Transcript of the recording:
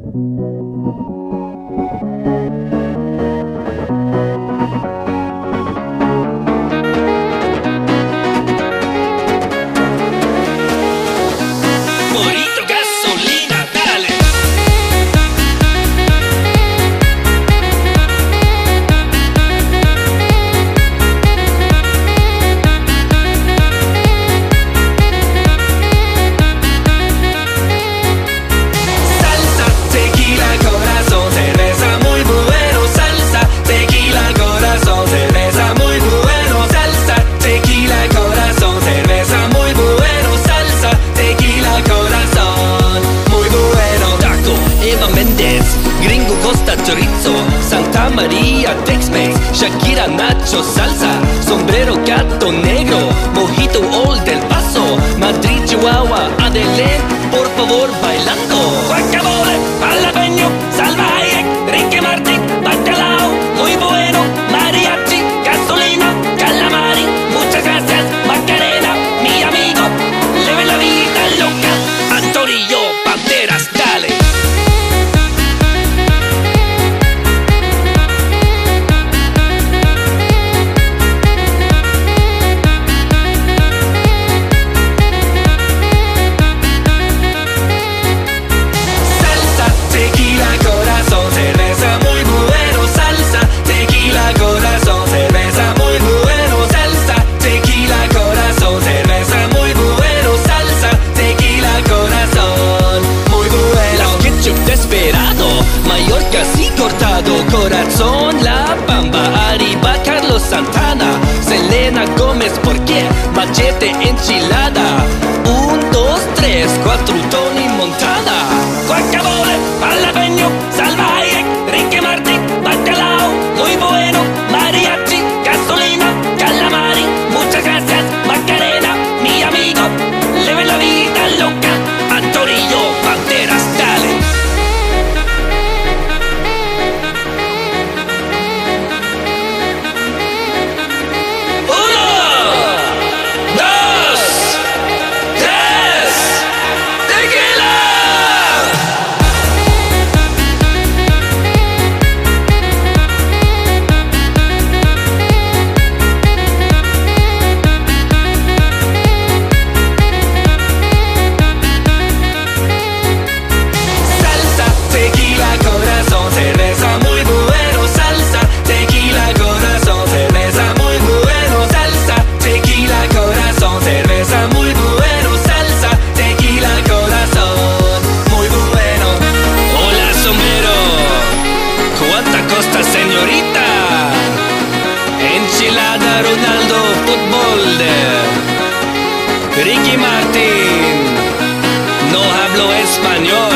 Morito, gasolina, dale. Salsa, tequila, corazón, cerveza muy bueno. Salsa, tequila, corazón, cerveza muy bueno. Salsa, tequila, corazón, cerveza muy bueno. Salsa, tequila, corazón, muy bueno. Taco, Eva Méndez, Gringo, Costa, Chorizo, Santa María, Tex-Mex, Shakira, Nacho, Salsa, Sombrero, Gato Negro, Mojito, Old del Paso, Madrid, Chihuahua, Adelén, por favor, bailando. Guacamole, jalapeño, salvaje, Ricky Martin, bacalao, muy bueno, mariachi, gasolina, calamari, muchas gracias, Macarena, mi amigo, leve la vida loca, Antonio Banderas, dale. Salsa, tequila, corazón, cerveza muy bueno. Salsa, tequila, corazón, cerveza muy bueno. Salsa, tequila, corazón, cerveza muy bueno. Salsa, tequila, corazón, muy bueno. Las ketchup desesperado, Mallorca sí cortado, corazón, La Bamba, arriba Carlos Santana, Selena Gómez, ¿por qué? Machete, enchilada, 1, 2, 3, 4, Tony Montana. Guacamole, jalapeño, salvaje, Ricky Martin, bacalao, muy bueno, mariachi, gasolina, calamari, muchas gracias, Macarena, mi amigo, leve la vida loca, Antonio Banderas, dale. 1, 2, 3, tequila. Salsa, tequila, corazón, cerveza muy bueno. Salsa, tequila, corazón, cerveza muy bueno. Salsa, tequila, corazón, cerveza muy bueno. Salsa, tequila, corazón, muy bueno. Hola, sombrero, cuánta costa, señorita. Enchilada, Ronaldo, fútbol de Ricky Martin, no hablo español.